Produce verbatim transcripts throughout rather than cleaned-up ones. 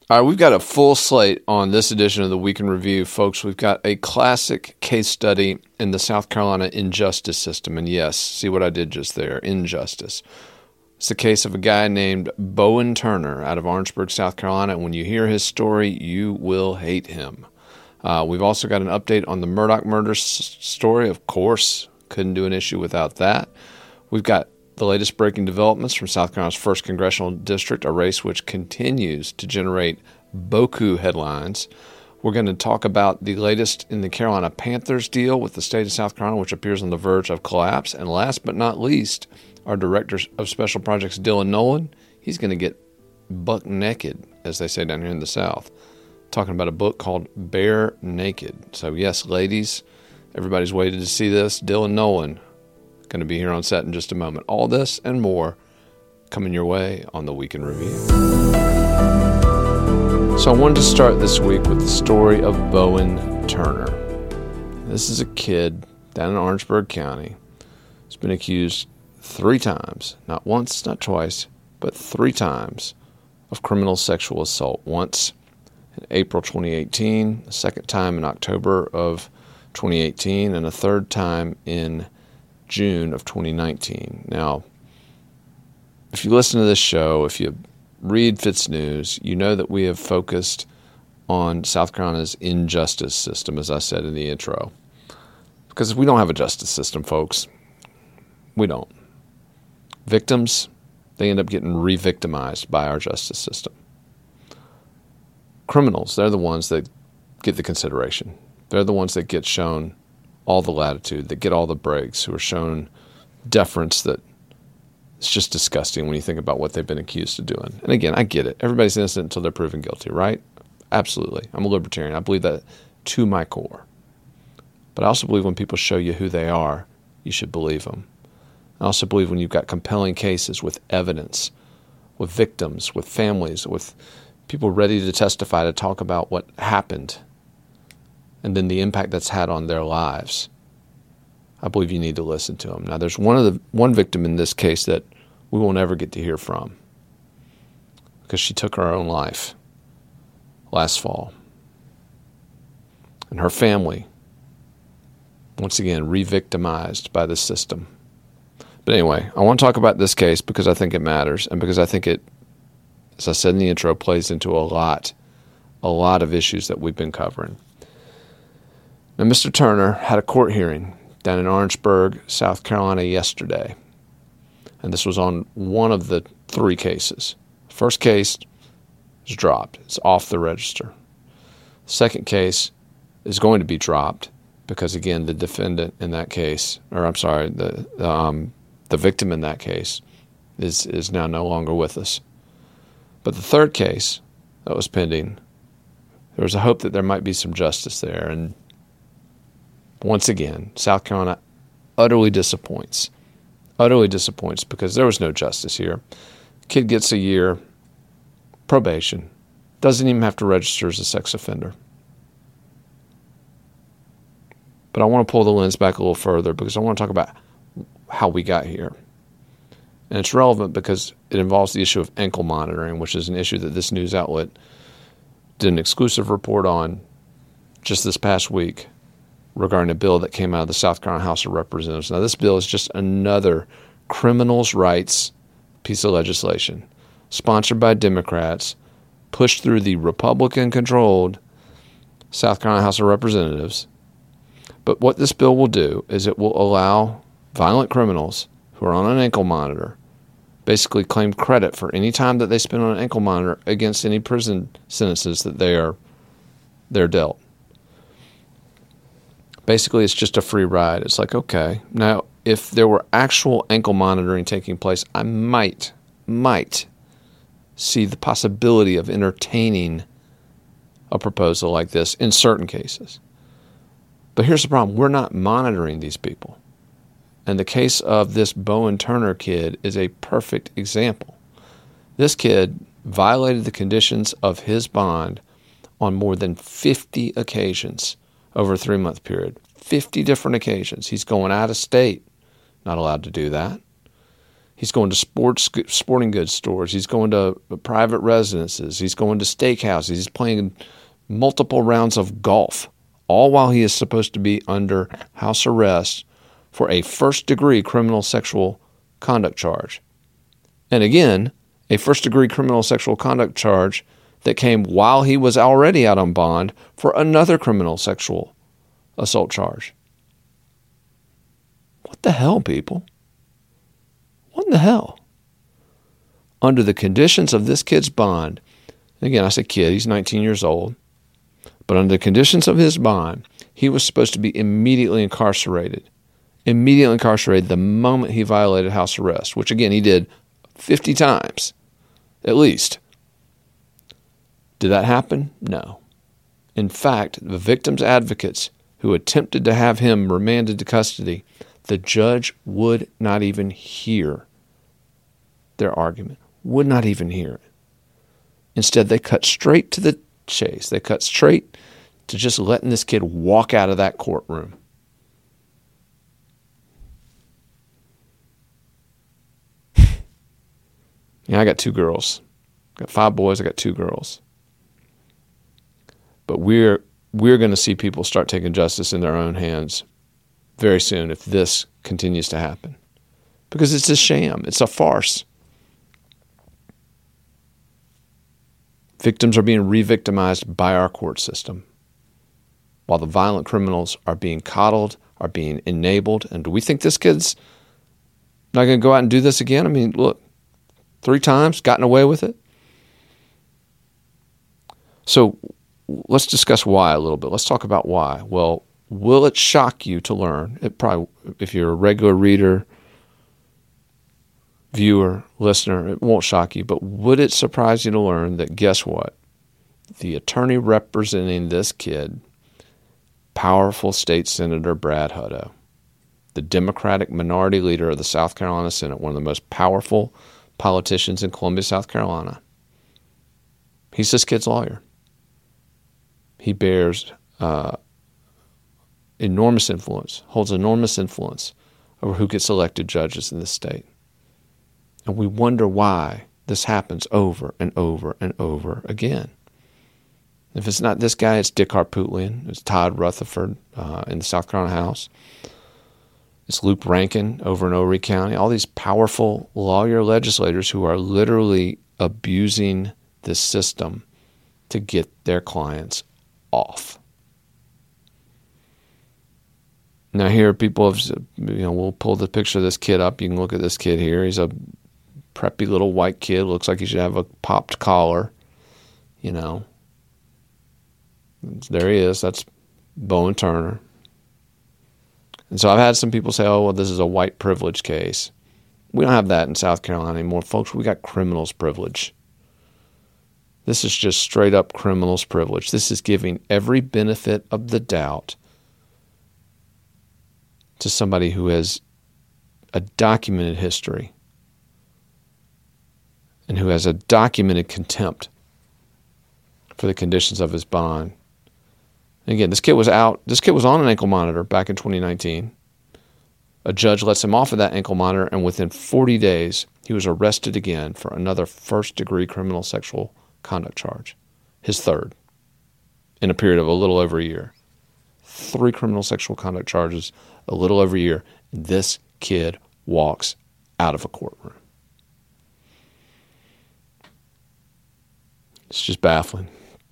All right, we've got a full slate on this edition of the Week in Review, folks. We've got a classic case study in the South Carolina injustice system. And yes, see what I did just there, injustice. It's the case of a guy named Bowen Turner out of Orangeburg, South Carolina. And when you hear his story, you will hate him. Uh, we've also got an update on the Murdaugh murder s- story. Of course, couldn't do an issue without that. We've got the latest breaking developments from South Carolina's first congressional district, a race which continues to generate beaucoup headlines. We're going to talk about the latest in the Carolina Panthers deal with the state of South Carolina, which appears on the verge of collapse. And last but not least, our director of special projects, Dylan Nolan, he's going to get buck naked, as they say down here in the South, talking about a book called Bare Naked. So yes, ladies, everybody's waited to see this. Dylan Nolan going to be here on set in just a moment. All this and more coming your way on the Week in Review. So I wanted to start this week with the story of Bowen Turner. This is a kid down in Orangeburg County who's been accused three times, not once, not twice, but three times of criminal sexual assault. Once in April twenty eighteen, a second time in October of twenty eighteen, and a third time in June of twenty nineteen. Now, if you listen to this show, if you read Fitz News, you know that we have focused on South Carolina's injustice system, as I said in the intro. Because we don't have a justice system, folks. We don't. Victims, they end up getting re-victimized by our justice system. Criminals, they're the ones that get the consideration. They're the ones that get shown all the latitude, that get all the breaks, who are shown deference that it's just disgusting when you think about what they've been accused of doing. And again, I get it. Everybody's innocent until they're proven guilty, right? Absolutely. I'm a libertarian. I believe that to my core. But I also believe when people show you who they are, you should believe them. I also believe when you've got compelling cases with evidence, with victims, with families, with people ready to testify to talk about what happened and then the impact that's had on their lives, I believe you need to listen to them. Now, there's one of the one victim in this case that we will never get to hear from because she took her own life last fall. And her family, once again, re-victimized by the system. But anyway, I want to talk about this case because I think it matters and because I think it, as I said in the intro, plays into a lot, a lot of issues that we've been covering. Now, Mister Turner had a court hearing down in Orangeburg, South Carolina yesterday. And this was on one of the three cases. The first case is dropped. It's off the register. The second case is going to be dropped because, again, the defendant in that case, or I'm sorry, the um, the victim in that case is, is now no longer with us. But the third case that was pending, there was a hope that there might be some justice there. And once again, South Carolina utterly disappoints. Utterly disappoints because there was no justice here. Kid gets a year probation. Doesn't even have to register as a sex offender. But I want to pull the lens back a little further because I want to talk about how we got here. And it's relevant because it involves the issue of ankle monitoring, which is an issue that this news outlet did an exclusive report on just this past week regarding a bill that came out of the South Carolina House of Representatives. Now, this bill is just another criminals' rights piece of legislation sponsored by Democrats, pushed through the Republican-controlled South Carolina House of Representatives. But what this bill will do is it will allow violent criminals who are on an ankle monitor basically claim credit for any time that they spend on an ankle monitor against any prison sentences that they are they're dealt. Basically, it's just a free ride. It's like, okay, now if there were actual ankle monitoring taking place, I might, might see the possibility of entertaining a proposal like this in certain cases. But here's the problem. We're not monitoring these people. And the case of this Bowen Turner kid is a perfect example. This kid violated the conditions of his bond on more than fifty occasions over a three-month period. fifty different occasions. He's going out of state. Not allowed to do that. He's going to sports sporting goods stores. He's going to private residences. He's going to steakhouses. He's playing multiple rounds of golf, all while he is supposed to be under house arrest for a first-degree criminal sexual conduct charge. And again, a first-degree criminal sexual conduct charge that came while he was already out on bond for another criminal sexual assault charge. What the hell, people? What in the hell? Under the conditions of this kid's bond, and again, I say kid, he's nineteen years old, but under the conditions of his bond, he was supposed to be immediately incarcerated. Immediately incarcerated the moment he violated house arrest, which again, he did fifty times, at least. Did that happen? No. In fact, the victim's advocates who attempted to have him remanded to custody, the judge would not even hear their argument, would not even hear it. Instead, they cut straight to the chase. They cut straight to just letting this kid walk out of that courtroom. Yeah, I got two girls. I got five boys, I got two girls. But we're we're going to see people start taking justice in their own hands very soon if this continues to happen. Because it's a sham. It's a farce. Victims are being re-victimized by our court system, while the violent criminals are being coddled, are being enabled. And do we think this kid's not going to go out and do this again? I mean, look, three times, gotten away with it. So let's discuss why a little bit. Let's talk about why. Well, will it shock you to learn? It probably, if you're a regular reader, viewer, listener, it won't shock you. But would it surprise you to learn that, guess what? The attorney representing this kid, powerful State Senator Brad Hutto, the Democratic minority leader of the South Carolina Senate, one of the most powerful politicians in Columbia, South Carolina, he's this kid's lawyer. He bears uh, enormous influence, holds enormous influence over who gets elected judges in this state. And we wonder why this happens over and over and over again. If it's not this guy, it's Dick Harpootlian, it's Todd Rutherford uh, in the South Carolina House, it's Luke Rankin over in Horry County, all these powerful lawyer legislators who are literally abusing this system to get their clients off. Now here people have, you know, we'll pull the picture of this kid up. You can look at this kid here. He's a preppy little white kid. Looks like he should have a popped collar, you know. There he is. That's Bowen Turner. And so I've had some people say, oh, well, this is a white privilege case. We don't have that in South Carolina anymore. Folks, we got criminals privilege. This is just straight up criminals privilege. This is giving every benefit of the doubt to somebody who has a documented history and who has a documented contempt for the conditions of his bond. And again, this kid was out. This kid was on an ankle monitor back in twenty nineteen. A judge lets him off of that ankle monitor, and within forty days, he was arrested again for another first-degree criminal sexual conduct charge, his third, in a period of a little over a year. Three criminal sexual conduct charges, a little over a year. And this kid walks out of a courtroom. It's just baffling.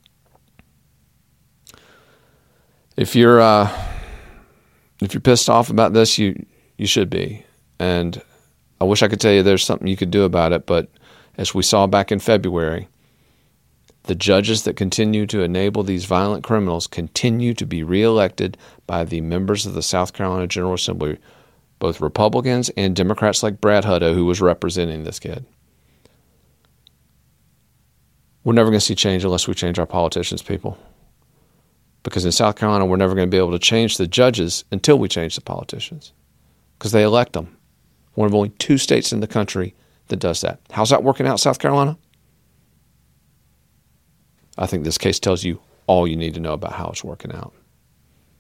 If you're uh, if you're pissed off about this, you you should be. And I wish I could tell you there's something you could do about it, but as we saw back in February, the judges that continue to enable these violent criminals continue to be reelected by the members of the South Carolina General Assembly, both Republicans and Democrats like Brad Hutto, who was representing this kid. We're never going to see change unless we change our politicians, people. Because in South Carolina, we're never going to be able to change the judges until we change the politicians. Because they elect them. One of only two states in the country that does that. How's that working out, South Carolina? I think this case tells you all you need to know about how it's working out.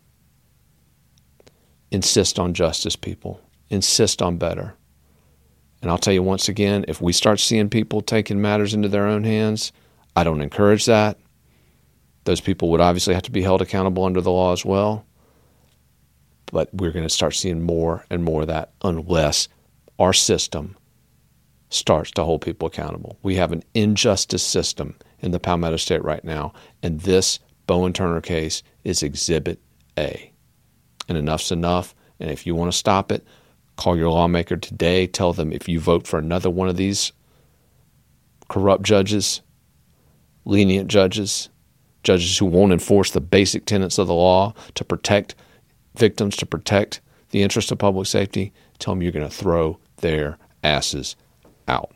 Insist on justice, people. Insist on better. And I'll tell you once again, if we start seeing people taking matters into their own hands, I don't encourage that. Those people would obviously have to be held accountable under the law as well. But we're going to start seeing more and more of that unless our system starts to hold people accountable. We have an injustice system in the Palmetto State right now, and this Bowen Turner case is Exhibit A. And enough's enough, and if you want to stop it, call your lawmaker today. Tell them if you vote for another one of these corrupt judges, lenient judges, judges who won't enforce the basic tenets of the law to protect victims, to protect the interest of public safety, tell them you're going to throw their asses out.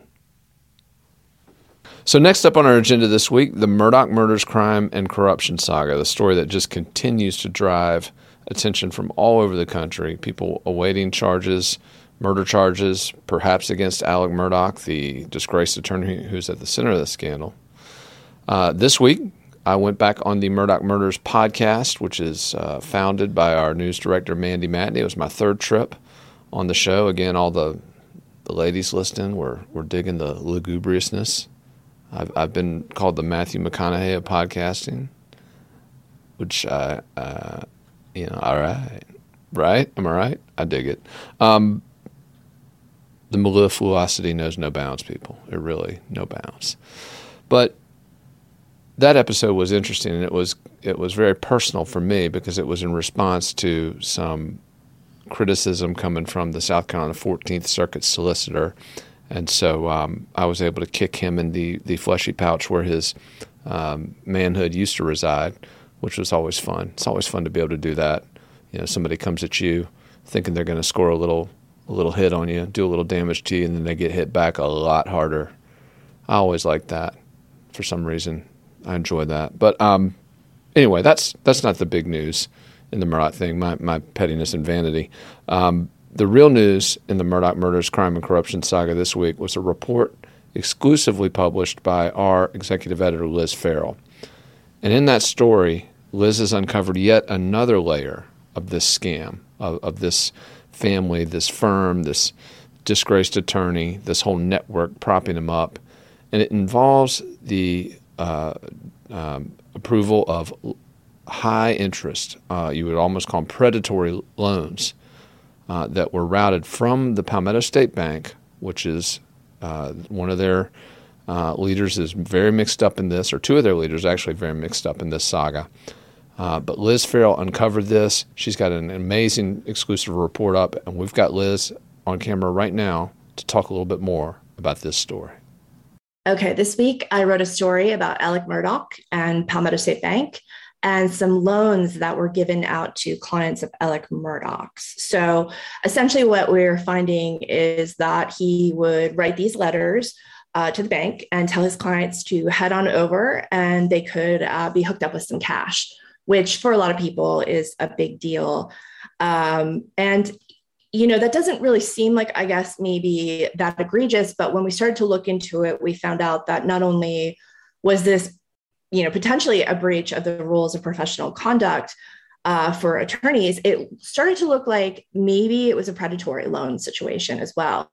So next up on our agenda this week, the Murdaugh murders, crime, and corruption saga, the story that just continues to drive attention from all over the country, people awaiting charges, murder charges, perhaps against Alec Murdaugh, the disgraced attorney who's at the center of the scandal. Uh, this week, I went back on the Murdaugh Murders podcast, which is uh, founded by our news director, Mandy Matney. It was my third trip on the show. Again, all the, the ladies listening were, were digging the lugubriousness. I've, I've been called the Matthew McConaughey of podcasting, which, uh, uh, you know, all right. Right? Am I right? I dig it. Um, the mellifluosity knows no bounds, people. It really, no bounds. But that episode was interesting, and it was it was very personal for me because it was in response to some criticism coming from the South Carolina fourteenth Circuit solicitor. And so um, I was able to kick him in the, the fleshy pouch where his um, manhood used to reside, which was always fun. It's always fun to be able to do that. You know, somebody comes at you thinking they're going to score a little a little hit on you, do a little damage to you, and then they get hit back a lot harder. I always like that for some reason. I enjoy that. But um, anyway, that's that's not the big news in the Murdaugh thing, my, my pettiness and vanity. Um, the real news in the Murdaugh murders, crime, and corruption saga this week was a report exclusively published by our executive editor, Liz Farrell. And in that story, Liz has uncovered yet another layer of this scam, of, of this family, this firm, this disgraced attorney, this whole network propping him up. And it involves the uh, um, approval of high interest, uh, you would almost call them predatory loans, uh, that were routed from the Palmetto State Bank, which is uh, one of their uh, leaders is very mixed up in this, or two of their leaders actually very mixed up in this saga. Uh, but Liz Farrell uncovered this. She's got an amazing exclusive report up, and we've got Liz on camera right now to talk a little bit more about this story. Okay, this week I wrote a story about Alec Murdaugh and Palmetto State Bank and some loans that were given out to clients of Alec Murdaugh's. So essentially what we're finding is that he would write these letters uh, to the bank and tell his clients to head on over and they could uh, be hooked up with some cash, which for a lot of people is a big deal. Um, and You know, that doesn't really seem like, I guess, maybe that egregious, but when we started to look into it, we found out that not only was this, you know, potentially a breach of the rules of professional conduct uh, for attorneys, it started to look like maybe it was a predatory loan situation as well.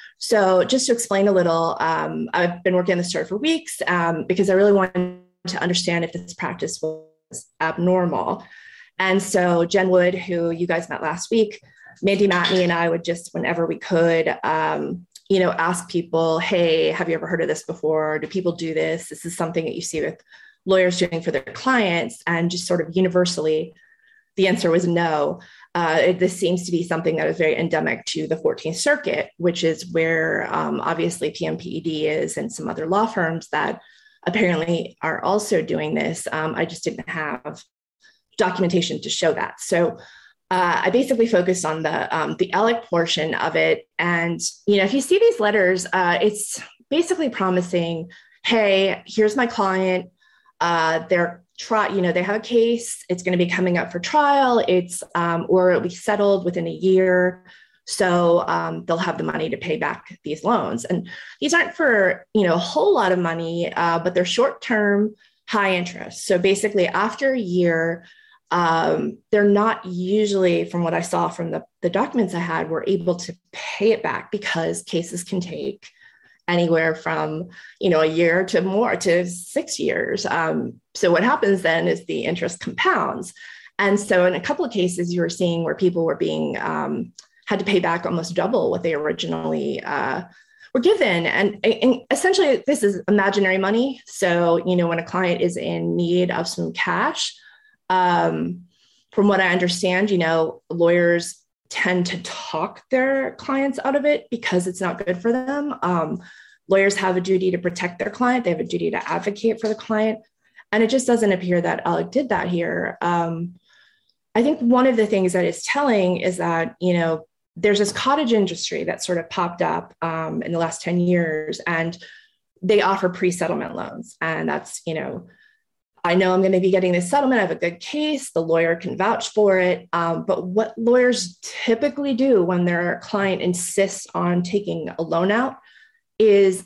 So just to explain a little, um, I've been working on this story for weeks um, because I really wanted to understand if this practice was abnormal. And so Jen Wood, who you guys met last week, Mandy Matney and I would just, whenever we could, um, you know, ask people, hey, have you ever heard of this before? Do people do this? This is something that you see with lawyers doing for their clients. And just sort of universally, the answer was no. Uh, it, this seems to be something that is very endemic to the fourteenth Circuit, which is where um, obviously P M P E D is and some other law firms that apparently are also doing this. Um, I just didn't have documentation to show that. So Uh, I basically focused on the um, the Alec portion of it. And, you know, if you see these letters, uh, it's basically promising, hey, here's my client. Uh, they're try, you know, they have a case. It's going to be coming up for trial. It's um, or it'll be settled within a year. So um, they'll have the money to pay back these loans. And these aren't for, you know, a whole lot of money, uh, but they're short term, high interest. So basically after a year, um, they're not usually, from what I saw from the, the documents I had, were able to pay it back because cases can take anywhere from, you know, a year to more to six years. Um, so what happens then is the interest compounds. And so in a couple of cases, you were seeing where people were being, um, had to pay back almost double what they originally uh, were given. And, and essentially this is imaginary money. So, you know, when a client is in need of some cash, um, from what I understand, you know, lawyers tend to talk their clients out of it because it's not good for them. Um, lawyers have a duty to protect their client. They have a duty to advocate for the client. And it just doesn't appear that Alec did that here. Um, I think one of the things that is telling is that, you know, there's this cottage industry that sort of popped up um, in the last ten years, and they offer pre-settlement loans. And that's, you know, I know I'm going to be getting this settlement. I have a good case. The lawyer can vouch for it. Um, but what lawyers typically do when their client insists on taking a loan out is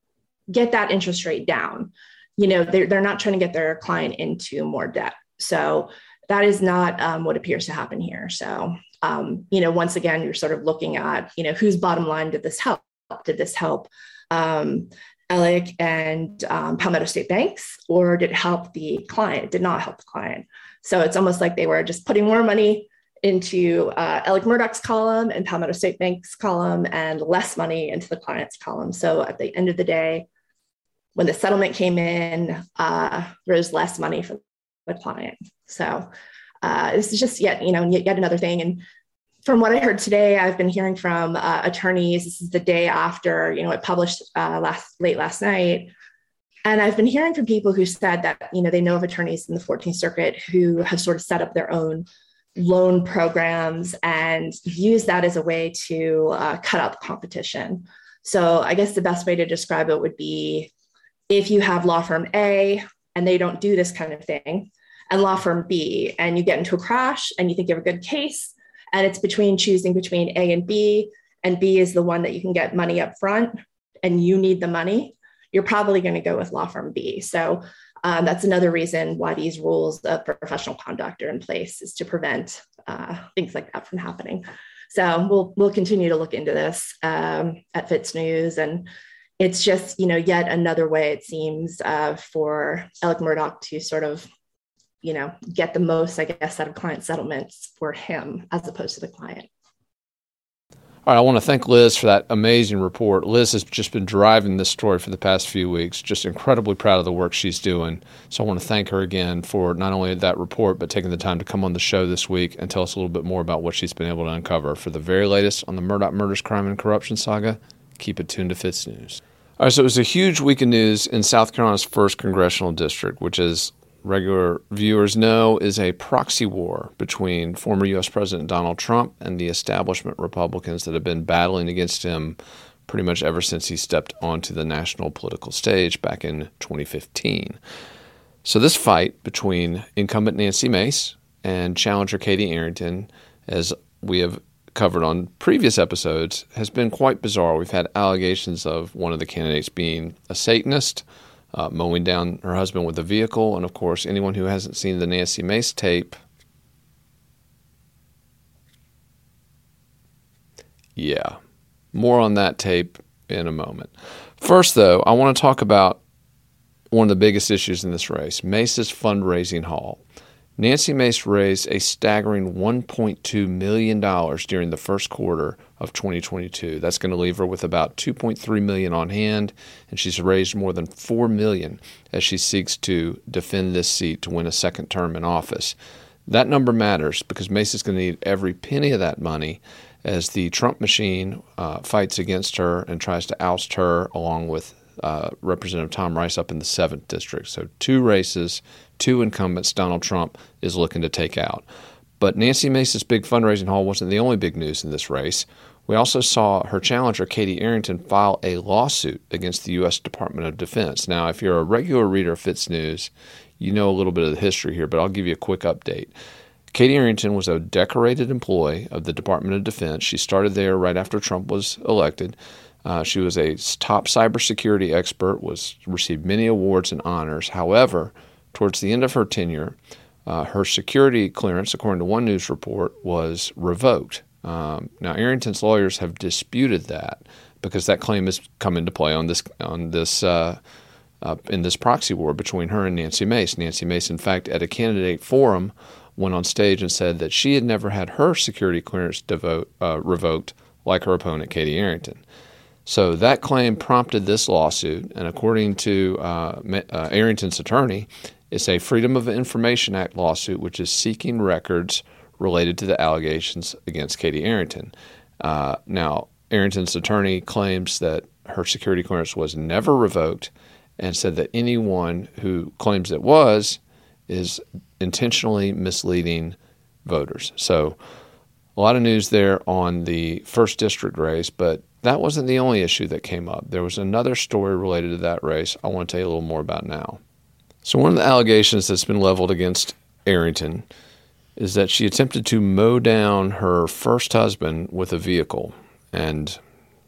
get that interest rate down. You know, they're, they're not trying to get their client into more debt. So that is not um, what appears to happen here. So, um, you know, once again, you're sort of looking at, you know, whose bottom line did this help? Did this help um, Alec and um, Palmetto State Banks, or did it help the client? It did not help the client. So it's almost like they were just putting more money into uh, Alec Murdaugh's column and Palmetto State Bank's column and less money into the client's column. So at the end of the day, when the settlement came in, uh, there was less money for the client. So uh, this is just yet, you know, yet, yet another thing. And from what I heard today, I've been hearing from uh, attorneys. This is the day after, you know, it published uh, last late last night. And I've been hearing from people who said that, you know, they know of attorneys in the fourteenth Circuit who have sort of set up their own loan programs and use that as a way to uh, cut out the competition. So I guess the best way to describe it would be if you have law firm A and they don't do this kind of thing, and law firm B, and you get into a crash and you think you have a good case, and it's between choosing between A and B, and B is the one that you can get money up front and you need the money, you're probably going to go with law firm B. So um, that's another reason why these rules of professional conduct are in place, is to prevent uh, things like that from happening. So we'll we'll continue to look into this um, at FITSNews, and it's just, you know, yet another way it seems uh, for Alec Murdaugh to sort of, you know, get the most, I guess, out of client settlements for him as opposed to the client. All right, I want to thank Liz for that amazing report. Liz has just been driving this story for the past few weeks, just incredibly proud of the work she's doing. So I want to thank her again for not only that report, but taking the time to come on the show this week and tell us a little bit more about what she's been able to uncover. For the very latest on the Murdaugh murders, crime, and corruption saga, keep it tuned to FITSNews. All right, so it was a huge week of news in South Carolina's first congressional district, which is, regular viewers know, is a proxy war between former U S President Donald Trump and the establishment Republicans that have been battling against him pretty much ever since he stepped onto the national political stage back in twenty fifteen. So this fight between incumbent Nancy Mace and challenger Katie Arrington, as we have covered on previous episodes, has been quite bizarre. We've had allegations of one of the candidates being a Satanist, Uh, mowing down her husband with a vehicle. And, of course, anyone who hasn't seen the Nancy Mace tape, yeah, more on that tape in a moment. First, though, I want to talk about one of the biggest issues in this race, Mace's fundraising haul. Nancy Mace raised a staggering one point two million dollars during the first quarter of twenty twenty-two. That's going to leave her with about two point three million dollars on hand, and she's raised more than four million dollars as she seeks to defend this seat to win a second term in office. That number matters because Mace is going to need every penny of that money as the Trump machine uh, fights against her and tries to oust her along with uh, Representative Tom Rice up in the seventh District. So two races, two incumbents Donald Trump is looking to take out. But Nancy Mace's big fundraising haul wasn't the only big news in this race. We also saw her challenger, Katie Arrington, file a lawsuit against the U S Department of Defense. Now, if you're a regular reader of FITSNews, you know a little bit of the history here, but I'll give you a quick update. Katie Arrington was a decorated employee of the Department of Defense. She started there right after Trump was elected. Uh, she was a top cybersecurity expert, was received many awards and honors. However, towards the end of her tenure, uh, her security clearance, according to one news report, was revoked. Um, now, Arrington's lawyers have disputed that because that claim has come into play on this on this uh, uh, in this proxy war between her and Nancy Mace. Nancy Mace, in fact, at a candidate forum, went on stage and said that she had never had her security clearance devote, uh, revoked like her opponent, Katie Arrington. So that claim prompted this lawsuit, and according to uh, uh, Arrington's attorney, it's a Freedom of Information Act lawsuit which is seeking records related to the allegations against Katie Arrington. Uh, now, Arrington's attorney claims that her security clearance was never revoked and said that anyone who claims it was is intentionally misleading voters. So a lot of news there on the first district race, but that wasn't the only issue that came up. There was another story related to that race I want to tell you a little more about now. So one of the allegations that's been leveled against Arrington is that she attempted to mow down her first husband with a vehicle. And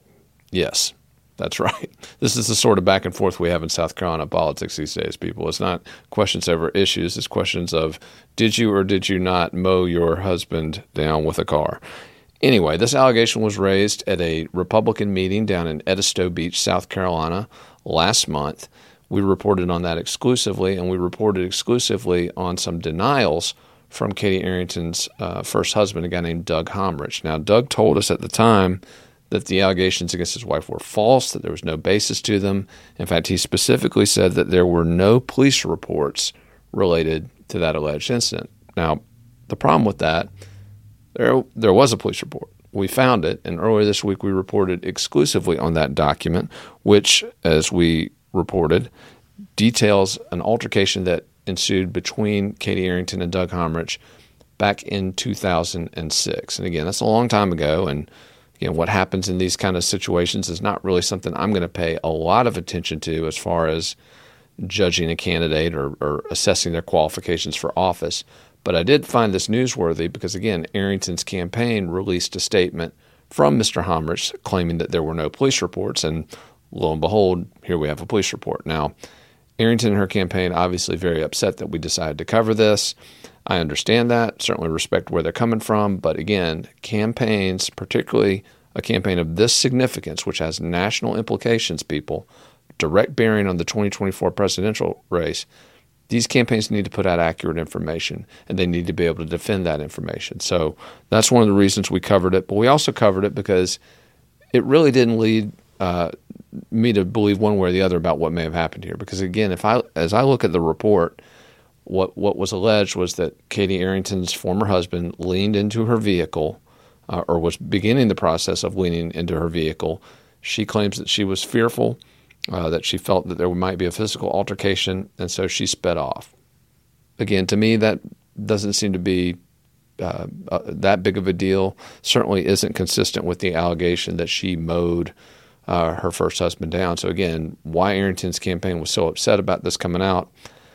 yes, that's right. This is the sort of back and forth we have in South Carolina politics these days, people. It's not questions over issues. It's questions of did you or did you not mow your husband down with a car? Anyway, this allegation was raised at a Republican meeting down in Edisto Beach, South Carolina, last month. We reported on that exclusively, and we reported exclusively on some denials from Katie Arrington's uh, first husband, a guy named Doug Homrich. Now, Doug told us at the time that the allegations against his wife were false, that there was no basis to them. In fact, he specifically said that there were no police reports related to that alleged incident. Now, the problem with that, there, there was a police report. We found it, and earlier this week we reported exclusively on that document, which, as we reported, details an altercation that ensued between Katie Arrington and Doug Homrich back in two thousand six. And again, that's a long time ago, and again, what happens in these kind of situations is not really something I'm going to pay a lot of attention to as far as judging a candidate or, or assessing their qualifications for office. But I did find this newsworthy because, again, Arrington's campaign released a statement from Mister Homrich claiming that there were no police reports, and lo and behold, here we have a police report. Now, Arrington and her campaign obviously very upset that we decided to cover this. I understand that, certainly respect where they're coming from, but again, campaigns, particularly a campaign of this significance, which has national implications, people, direct bearing on the twenty twenty-four presidential race, these campaigns need to put out accurate information, and they need to be able to defend that information. So that's one of the reasons we covered it, but we also covered it because it really didn't lead uh, me to believe one way or the other about what may have happened here. Because again, if I as I look at the report, What what was alleged was that Katie Arrington's former husband leaned into her vehicle, uh, or was beginning the process of leaning into her vehicle. She claims that she was fearful, uh, that she felt that there might be a physical altercation, and so she sped off. Again, to me, that doesn't seem to be uh, uh, that big of a deal. Certainly isn't consistent with the allegation that she mowed uh, her first husband down. So again, why Arrington's campaign was so upset about this coming out,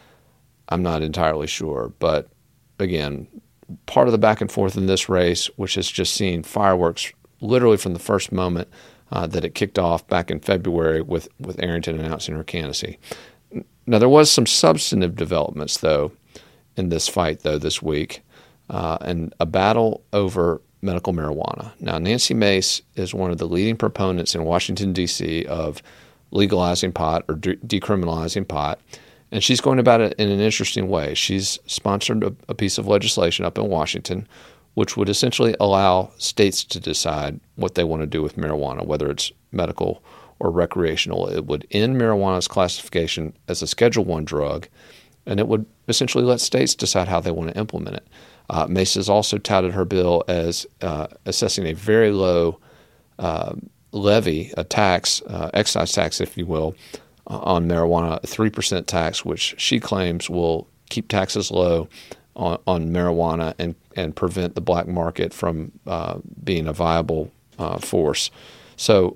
I'm not entirely sure. But again, part of the back and forth in this race, which has just seen fireworks literally from the first moment uh, that it kicked off back in February with, with Arrington announcing her candidacy. Now, there was some substantive developments, though, in this fight, though, this week, uh, and a battle over medical marijuana. Now, Nancy Mace is one of the leading proponents in Washington, D C of legalizing pot or de- decriminalizing pot. And she's going about it in an interesting way. She's sponsored a, a piece of legislation up in Washington which would essentially allow states to decide what they want to do with marijuana, whether it's medical or recreational. It would end marijuana's classification as a Schedule One drug, and it would essentially let states decide how they want to implement it. Uh, Mace has also touted her bill as uh, assessing a very low uh, levy, a tax, uh, excise tax, if you will, on marijuana, a three percent tax, which she claims will keep taxes low on, on marijuana and, and prevent the black market from uh, being a viable uh, force. So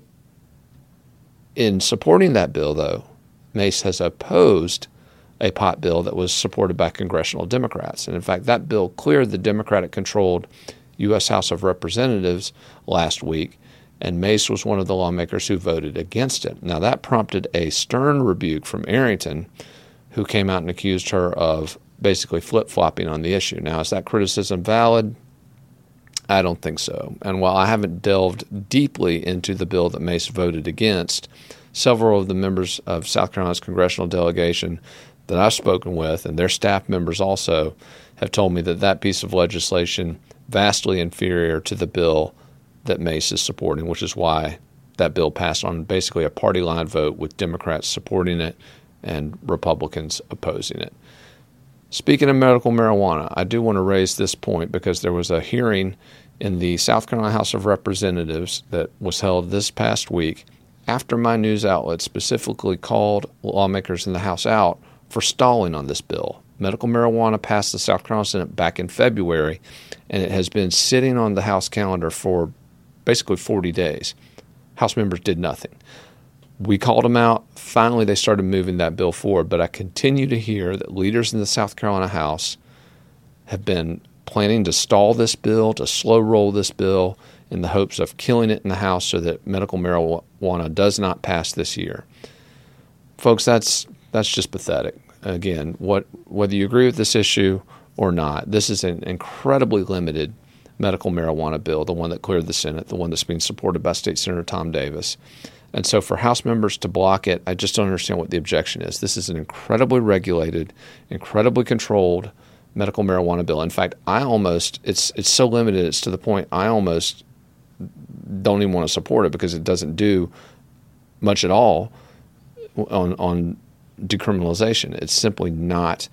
in supporting that bill, though, Mace has opposed a pot bill that was supported by congressional Democrats. And in fact, that bill cleared the Democratic-controlled U S House of Representatives last week, and Mace was one of the lawmakers who voted against it. Now, that prompted a stern rebuke from Arrington, who came out and accused her of basically flip-flopping on the issue. Now, is that criticism valid? I don't think so. And while I haven't delved deeply into the bill that Mace voted against, several of the members of South Carolina's congressional delegation that I've spoken with, and their staff members also, have told me that that piece of legislation vastly inferior to the bill that Mace is supporting, which is why that bill passed on basically a party line vote with Democrats supporting it and Republicans opposing it. Speaking of medical marijuana, I do want to raise this point because there was a hearing in the South Carolina House of Representatives that was held this past week after my news outlet specifically called lawmakers in the House out for stalling on this bill. Medical marijuana passed the South Carolina Senate back in February, and it has been sitting on the House calendar for basically forty days. House members did nothing. We called them out. Finally, they started moving that bill forward. But I continue to hear that leaders in the South Carolina House have been planning to stall this bill, to slow roll this bill in the hopes of killing it in the House so that medical marijuana does not pass this year. Folks, that's that's just pathetic. Again, what whether you agree with this issue or not, this is an incredibly limited medical marijuana bill, the one that cleared the Senate, the one that's being supported by State Senator Tom Davis. And so for House members to block it, I just don't understand what the objection is. This is an incredibly regulated, incredibly controlled medical marijuana bill. In fact, I almost, it's it's so limited, it's to the point I almost don't even want to support it because it doesn't do much at all on on decriminalization. It's simply not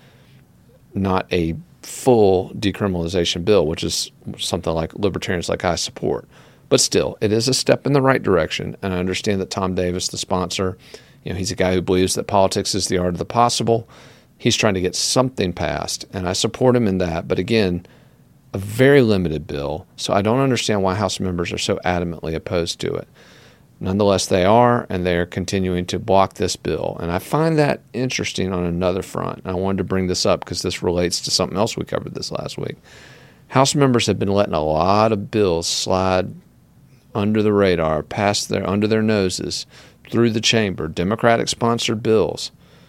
not a full decriminalization bill, which is something like libertarians like I support. But still, it is a step in the right direction, and I understand that Tom Davis, the sponsor, you know, he's a guy who believes that politics is the art of the possible. He's trying to get something passed, and I support him in that. But again, a very limited bill, so I don't understand why House members are so adamantly opposed to it. Nonetheless, they are, and they are continuing to block this bill. And I find that interesting on another front. And I wanted to bring this up because this relates to something else we covered this last week. House members have been letting a lot of bills slide under the radar, past their under their noses, through the chamber, Democratic-sponsored bills.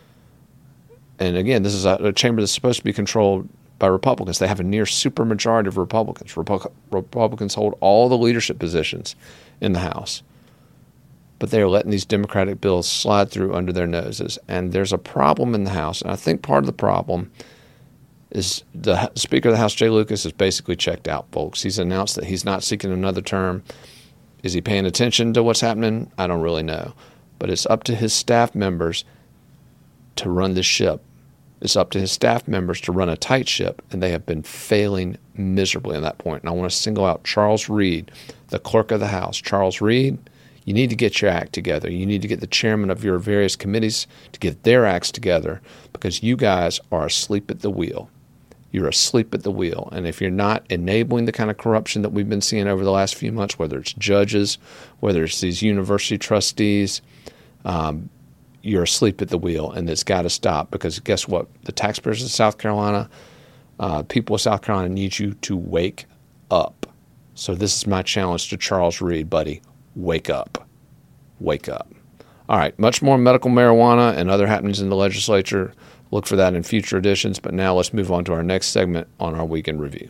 And again, this is a, a chamber that's supposed to be controlled by Republicans. They have a near supermajority of Republicans. Repu- Republicans hold all the leadership positions in the House. But they are letting these Democratic bills slide through under their noses. And there's a problem in the House. And I think part of the problem is the Speaker of the House, Jay Lucas, has basically checked out, folks. He's announced that he's not seeking another term. Is he paying attention to what's happening? I don't really know. But it's up to his staff members to run this ship. It's up to his staff members to run a tight ship, and they have been failing miserably on that point. And I want to single out Charles Reed, the clerk of the House. Charles Reed, you need to get your act together. You need to get the chairman of your various committees to get their acts together because you guys are asleep at the wheel. You're asleep at the wheel. And if you're not enabling the kind of corruption that we've been seeing over the last few months, whether it's judges, whether it's these university trustees, um, you're asleep at the wheel, and it's got to stop because guess what? The taxpayers of South Carolina, uh, people of South Carolina need you to wake up. So this is my challenge to Charles Reed, buddy. Wake up. Wake up. All right, much more medical marijuana and other happenings in the legislature. Look for that in future editions, but now let's move on to our next segment on our Weekend Review.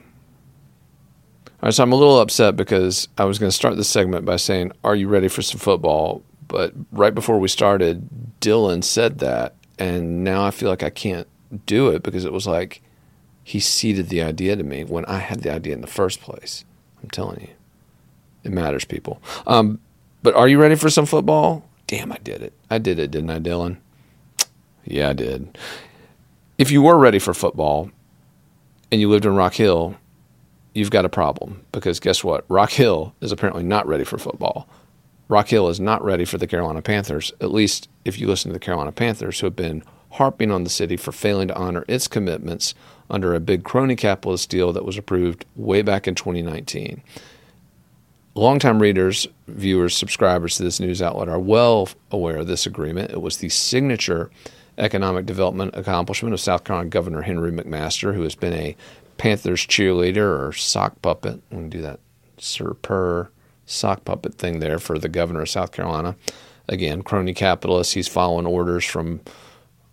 All right, so I'm a little upset because I was going to start this segment by saying, are you ready for some football? But right before we started, Dylan said that, and now I feel like I can't do it because it was like he ceded the idea to me when I had the idea in the first place. I'm telling you. It matters, people. Um, but are you ready for some football? Damn, I did it. I did it, didn't I, Dylan? Yeah, I did. If you were ready for football and you lived in Rock Hill, you've got a problem because guess what? Rock Hill is apparently not ready for football. Rock Hill is not ready for the Carolina Panthers, at least if you listen to the Carolina Panthers, who have been harping on the city for failing to honor its commitments under a big crony capitalist deal that was approved way back in twenty nineteen. Longtime readers, viewers, subscribers to this news outlet are well aware of this agreement. It was the signature economic development accomplishment of South Carolina Governor Henry McMaster, who has been a Panthers cheerleader or sock puppet. We can do that Sir Purr sock puppet thing there for the governor of South Carolina. Again, crony capitalist. He's following orders from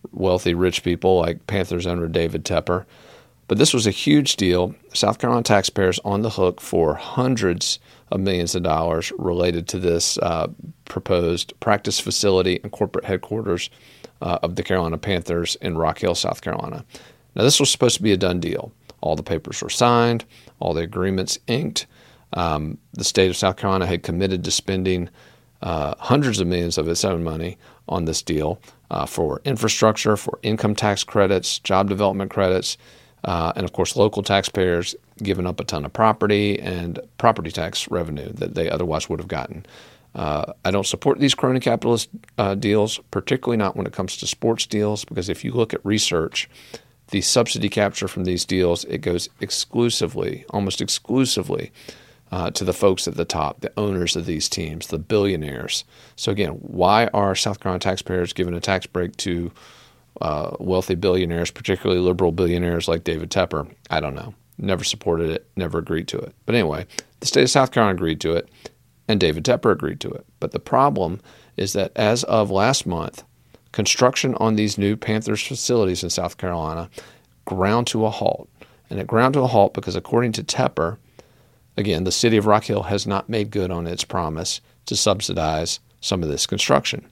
wealthy, rich people like Panthers owner David Tepper. But this was a huge deal. South Carolina taxpayers on the hook for hundreds of millions of dollars related to this uh, proposed practice facility and corporate headquarters uh, of the Carolina Panthers in Rock Hill, South Carolina. Now, this was supposed to be a done deal. All the papers were signed, all the agreements inked. Um, the state of South Carolina had committed to spending uh, hundreds of millions of its own money on this deal uh, for infrastructure, for income tax credits, job development credits, uh, and, of course, local taxpayers giving up a ton of property and property tax revenue that they otherwise would have gotten. Uh, I don't support these crony capitalist uh, deals, particularly not when it comes to sports deals, because if you look at research, the subsidy capture from these deals, it goes exclusively, almost exclusively, uh, to the folks at the top, the owners of these teams, the billionaires. So again, why are South Carolina taxpayers giving a tax break to uh, wealthy billionaires, particularly liberal billionaires like David Tepper? I don't know. Never supported it, never agreed to it. But anyway, the state of South Carolina agreed to it, and David Tepper agreed to it. But the problem is that as of last month, construction on these new Panthers facilities in South Carolina ground to a halt. And it ground to a halt because, according to Tepper, again, the city of Rock Hill has not made good on its promise to subsidize some of this construction.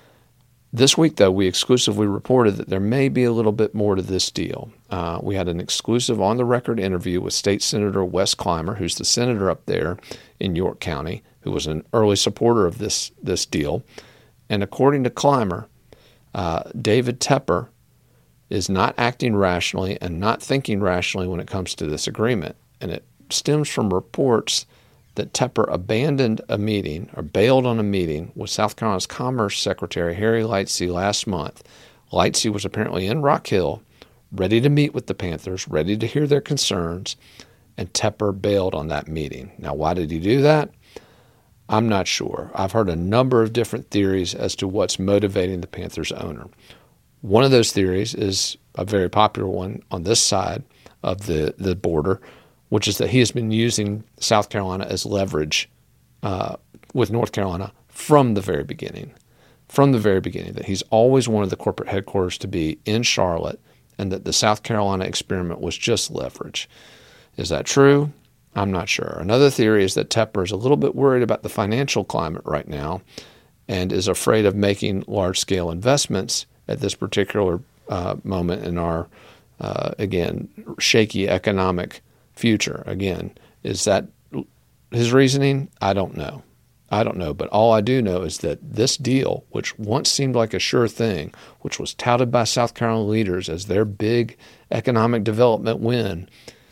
This week, though, we exclusively reported that there may be a little bit more to this deal. Uh, we had an exclusive on-the-record interview with State Senator Wes Clymer, who's the senator up there in York County, who was an early supporter of this, this deal. And according to Clymer, Uh, David Tepper is not acting rationally and not thinking rationally when it comes to this agreement. And it stems from reports that Tepper abandoned a meeting or bailed on a meeting with South Carolina's Commerce Secretary Harry Lightsey last month. Lightsey was apparently in Rock Hill, ready to meet with the Panthers, ready to hear their concerns, and Tepper bailed on that meeting. Now, why did he do that? I'm not sure. I've heard a number of different theories as to what's motivating the Panthers owner. One of those theories is a very popular one on this side of the, the border, which is that he has been using South Carolina as leverage uh, with North Carolina from the very beginning. From the very beginning, that he's always wanted the corporate headquarters to be in Charlotte and that the South Carolina experiment was just leverage. Is that true? I'm not sure. Another theory is that Tepper is a little bit worried about the financial climate right now and is afraid of making large-scale investments at this particular uh, moment in our, uh, again, shaky economic future. Again, is that his reasoning? I don't know. I don't know. But all I do know is that this deal, which once seemed like a sure thing, which was touted by South Carolina leaders as their big economic development win,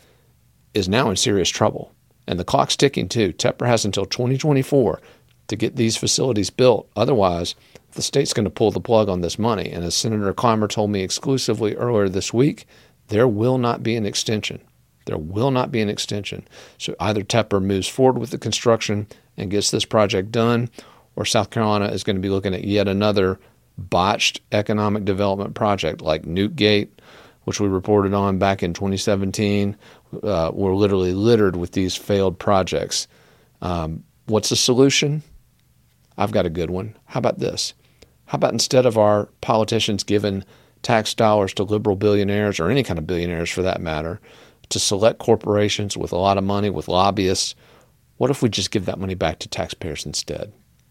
is now in serious trouble. And the clock's ticking too. Tepper has until twenty twenty-four to get these facilities built. Otherwise, the state's going to pull the plug on this money. And as Senator Clymer told me exclusively earlier this week, there will not be an extension. There will not be an extension. So either Tepper moves forward with the construction and gets this project done, or South Carolina is going to be looking at yet another botched economic development project like Newtgate, which we reported on back in twenty seventeen. Uh, we're literally littered with these failed projects. Um, what's the solution? I've got a good one. How about this? How about instead of our politicians giving tax dollars to liberal billionaires, or any kind of billionaires for that matter, to select corporations with a lot of money, with lobbyists, what if we just give that money back to taxpayers instead?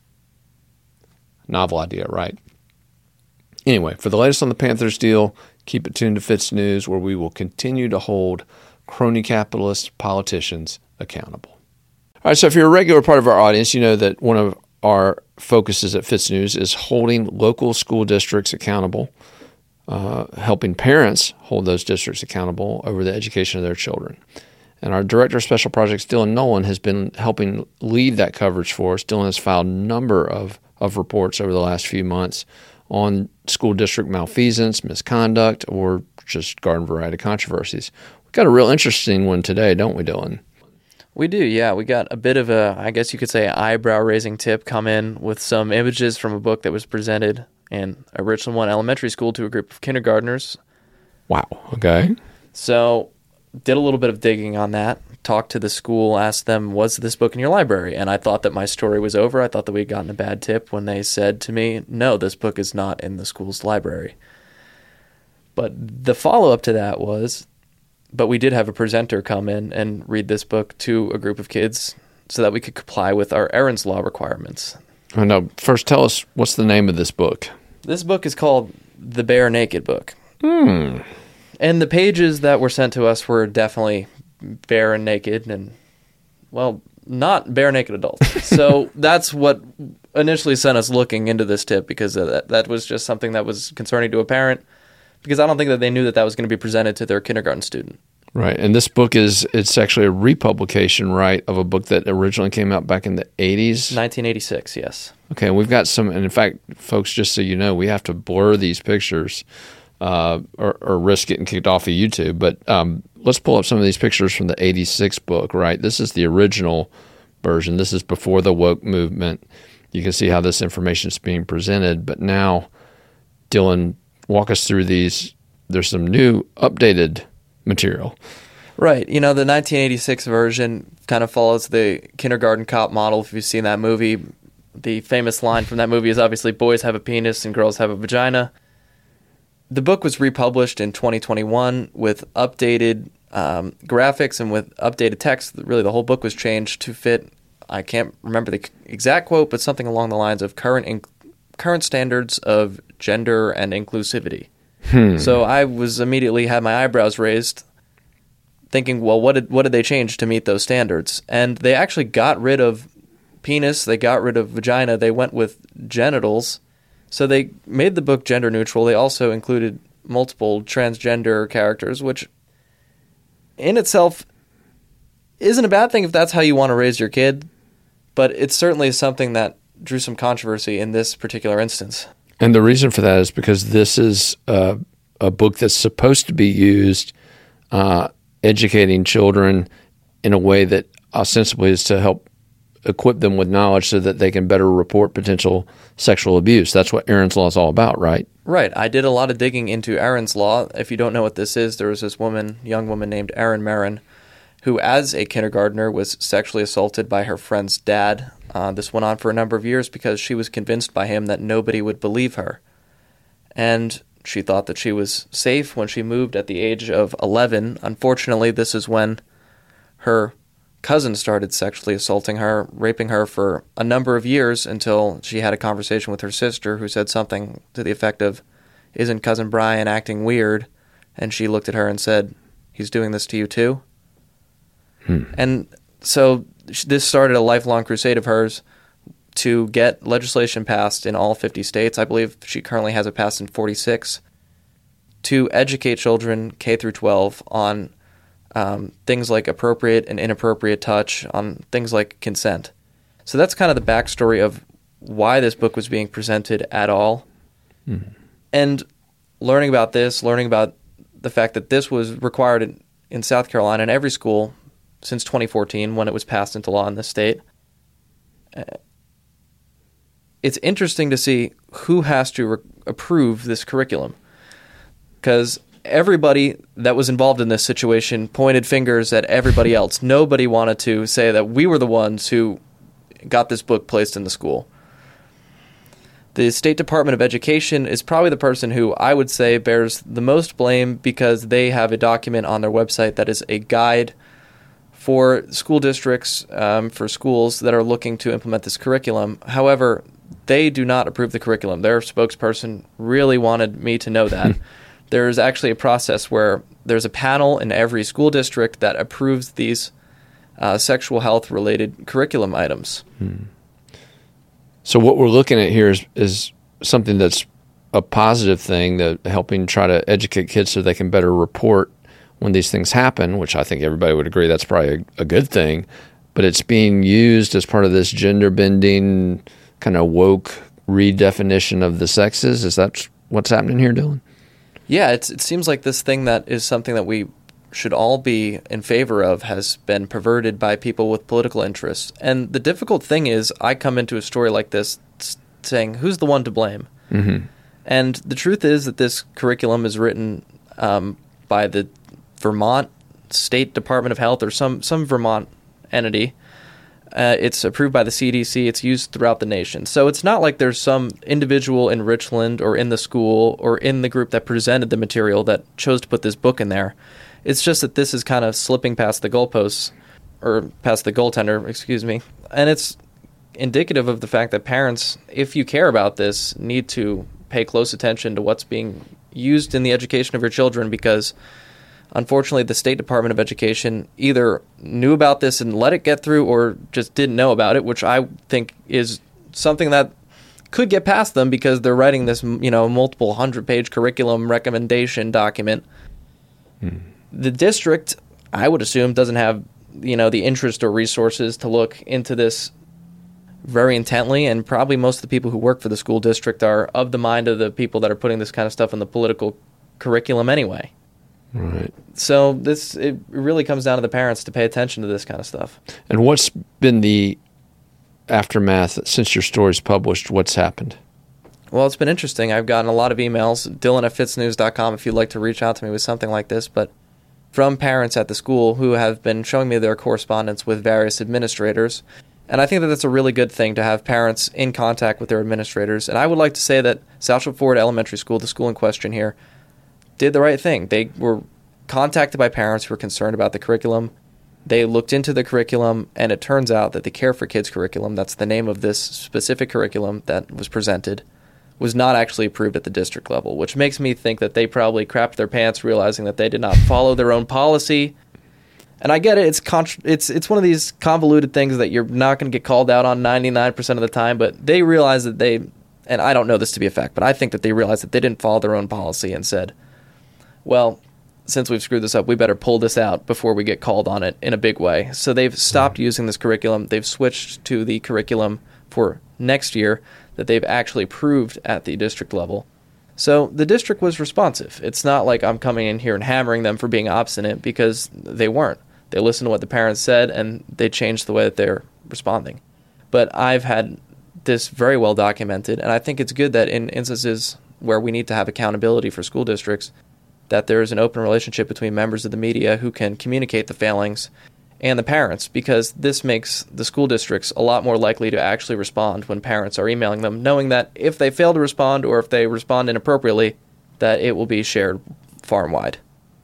Novel idea, right? Anyway, for the latest on the Panthers deal, keep it tuned to Fitz News, where we will continue to hold crony capitalist politicians accountable. All right, so if you're a regular part of our audience, you know that one of our focuses at Fitz News is holding local school districts accountable, uh, helping parents hold those districts accountable over the education of their children. And our Director of Special Projects, Dylan Nolan, has been helping lead that coverage for us. Dylan has filed a number of, of reports over the last few months on school district malfeasance, misconduct, or just garden variety controversies. We've got a real interesting one today, don't we, Dylan? We do, yeah. We got a bit of a, I guess you could say, eyebrow-raising tip come in with some images from a book that was presented in a Richland One elementary school to a group of kindergartners. Wow, okay. So did a little bit of digging on that, talked to the school, asked them, was this book in your library? And I thought that my story was over. I thought that we'd gotten a bad tip when they said to me, no, this book is not in the school's library. But the follow-up to that was, but we did have a presenter come in and read this book to a group of kids so that we could comply with our Aaron's Law requirements. I know. First, tell us, what's the name of this book? This book is called The Bare Naked Book. Hmm. And the pages that were sent to us were definitely bare and naked and, well, not bare naked adults. So that's what initially sent us looking into this tip, because that, that was just something that was concerning to a parent, because I don't think that they knew that that was going to be presented to their kindergarten student. Right. And this book is, it's actually a republication, right, of a book that originally came out back in the eighties? nineteen eighty-six, yes. Okay, we've got some, and in fact, folks, just so you know, we have to blur these pictures uh, or, or risk getting kicked off of YouTube. But um, let's pull up some of these pictures from the eighty-six book, right? This is the original version. This is before the woke movement. You can see how this information is being presented. But now, Dylan, walk us through these. There's some new, updated material. Right. You know, the nineteen eighty-six version kind of follows the Kindergarten Cop model. If you've seen that movie, the famous line from that movie is obviously boys have a penis and girls have a vagina. The book was republished in twenty twenty-one with updated um, graphics and with updated text. Really, the whole book was changed to fit, I can't remember the exact quote, but something along the lines of current in- current standards of gender and inclusivity. Hmm. So I was immediately had my eyebrows raised, thinking, well, what did what did they change to meet those standards? And they actually got rid of penis, they got rid of vagina, they went with genitals. So they made the book gender neutral. They also included multiple transgender characters, which in itself isn't a bad thing if that's how you want to raise your kid, but it's certainly something that drew some controversy in this particular instance. And the reason for that is because this is uh, a book that's supposed to be used uh, educating children in a way that ostensibly is to help equip them with knowledge so that they can better report potential sexual abuse. That's what Aaron's Law is all about, right? Right. I did a lot of digging into Aaron's Law. If you don't know what this is, there was this woman, young woman named Erin Marin, who as a kindergartner was sexually assaulted by her friend's dad. Uh, this went on for a number of years because she was convinced by him that nobody would believe her. And she thought that she was safe when she moved at the age of eleven. Unfortunately, this is when her cousin started sexually assaulting her, raping her for a number of years until she had a conversation with her sister who said something to the effect of, "Isn't Cousin Brian acting weird?" And she looked at her and said, "He's doing this to you too?" Hmm. And so this started a lifelong crusade of hers to get legislation passed in all fifty states. I believe she currently has it passed in forty-six, to educate children K through twelve on um, things like appropriate and inappropriate touch, on things like consent. So that's kind of the backstory of why this book was being presented at all. Mm-hmm. And learning about this, learning about the fact that this was required in, in South Carolina in every school since twenty fourteen, when it was passed into law in this state. Uh, it's interesting to see who has to re- approve this curriculum, because everybody that was involved in this situation pointed fingers at everybody else. Nobody wanted to say that we were the ones who got this book placed in the school. The State Department of Education is probably the person who I would say bears the most blame, because they have a document on their website that is a guide for school districts, um, for schools that are looking to implement this curriculum. However, they do not approve the curriculum. Their spokesperson really wanted me to know that. There's actually a process where there's a panel in every school district that approves these uh, sexual health-related curriculum items. Hmm. So what we're looking at here is, is something that's a positive thing, that helping try to educate kids so they can better report when these things happen, which I think everybody would agree that's probably a, a good thing, but it's being used as part of this gender-bending, kind of woke redefinition of the sexes. Is that what's happening here, Dylan? Yeah, it's, it seems like this thing that is something that we should all be in favor of has been perverted by people with political interests. And the difficult thing is, I come into a story like this saying, who's the one to blame? Mm-hmm. And the truth is that this curriculum is written um, by the Vermont State Department of Health, or some, some Vermont entity. Uh, it's approved by the C D C. It's used throughout the nation. So it's not like there's some individual in Richland or in the school or in the group that presented the material that chose to put this book in there. It's just that this is kind of slipping past the goalposts, or past the goaltender, excuse me. And it's indicative of the fact that parents, if you care about this, need to pay close attention to what's being used in the education of your children, because unfortunately, the State Department of Education either knew about this and let it get through or just didn't know about it, which I think is something that could get past them because they're writing this, you know, multiple hundred-page curriculum recommendation document. Hmm. The district, I would assume, doesn't have, you know, the interest or resources to look into this very intently, and probably most of the people who work for the school district are of the mind of the people that are putting this kind of stuff in the political curriculum anyway. Right. So this it really comes down to the parents to pay attention to this kind of stuff. And what's been the aftermath since your story's published? What's happened? Well, it's been interesting. I've gotten a lot of emails, Dylan at fitz news dot com if you'd like to reach out to me with something like this, but from parents at the school who have been showing me their correspondence with various administrators. And I think that that's a really good thing to have parents in contact with their administrators. And I would like to say that South Shore Forward Elementary School, the school in question here, did the right thing. They were contacted by parents who were concerned about the curriculum. They looked into the curriculum, and it turns out that the Care for Kids curriculum, that's the name of this specific curriculum that was presented, was not actually approved at the district level, which makes me think that they probably crapped their pants realizing that they did not follow their own policy. And I get it. It's contra- it's it's one of these convoluted things that you're not going to get called out on ninety-nine percent of the time, but they realized that they, and I don't know this to be a fact, but I think that they realized that they didn't follow their own policy and said, well, since we've screwed this up, we better pull this out before we get called on it in a big way. So they've stopped using this curriculum. They've switched to the curriculum for next year that they've actually approved at the district level. So the district was responsive. It's not like I'm coming in here and hammering them for being obstinate, because they weren't. They listened to what the parents said, and they changed the way that they're responding. But I've had this very well documented, and I think it's good that in instances where we need to have accountability for school districts, that there is an open relationship between members of the media who can communicate the failings and the parents, because this makes the school districts a lot more likely to actually respond when parents are emailing them, knowing that if they fail to respond or if they respond inappropriately, that it will be shared far and wide.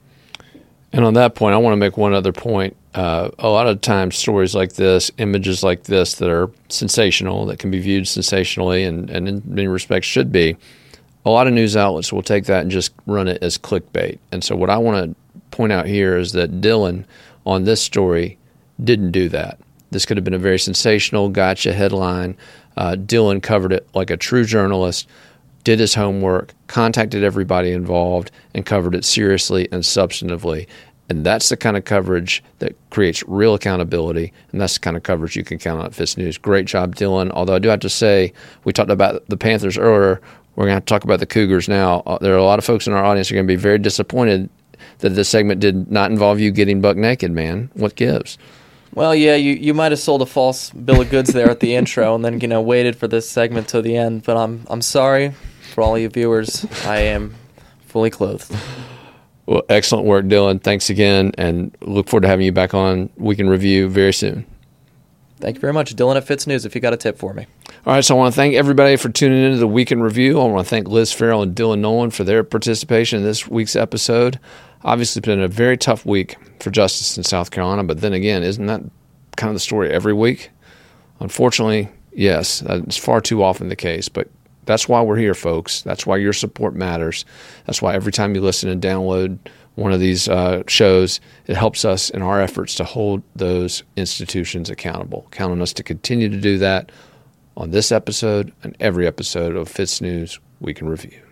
And on that point, I want to make one other point. Uh, a lot of times stories like this, images like this that are sensational, that can be viewed sensationally and, and in many respects should be, a lot of news outlets will take that and just run it as clickbait. And so what I want to point out here is that Dylan on this story didn't do that. This could have been a very sensational gotcha headline. Uh, Dylan covered it like a true journalist, did his homework, contacted everybody involved, and covered it seriously and substantively. And that's the kind of coverage that creates real accountability, and that's the kind of coverage you can count on at Fitz News. Great job, Dylan. Although I do have to say, we talked about the Panthers earlier. We're going to have to talk about the Cougars now. Uh, there are a lot of folks in our audience who are going to be very disappointed that this segment did not involve you getting buck naked, man. What gives? Well, yeah, you, you might have sold a false bill of goods there at the intro and then, you know, waited for this segment to the end. But I'm I'm sorry for all you viewers. I am fully clothed. Well, excellent work, Dylan. Thanks again, and look forward to having you back on Week in Review very soon. Thank you very much. Dylan at Fitz News, if you got a tip for me. All right, so I want to thank everybody for tuning into the Week in Review. I want to thank Liz Farrell and Dylan Nolan for their participation in this week's episode. Obviously, it's been a very tough week for justice in South Carolina, but then again, isn't that kind of the story every week? Unfortunately, yes, it's far too often the case, but that's why we're here, folks. That's why your support matters. That's why every time you listen and download one of these uh, shows, it helps us in our efforts to hold those institutions accountable. Count on us to continue to do that on this episode and every episode of Fitz News Week in Review.